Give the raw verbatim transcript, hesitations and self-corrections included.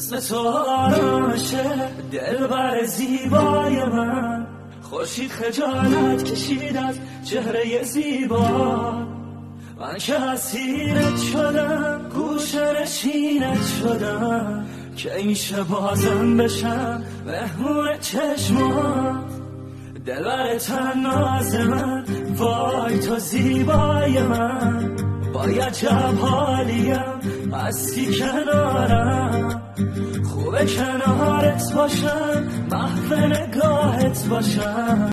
اسم تو آرامشه دلبر زیبای من. خورشید خجالت کشید از چهره زیبا، من که اسیرت شدم گوشه نشینت شدم. که میشه بازم بشم مهمون چشمات، دلبر تناز من، وای تو زیبای من. باید جب حالیم هستی کنارم، خوبه کنارت باشم، محو نگاهت باشم.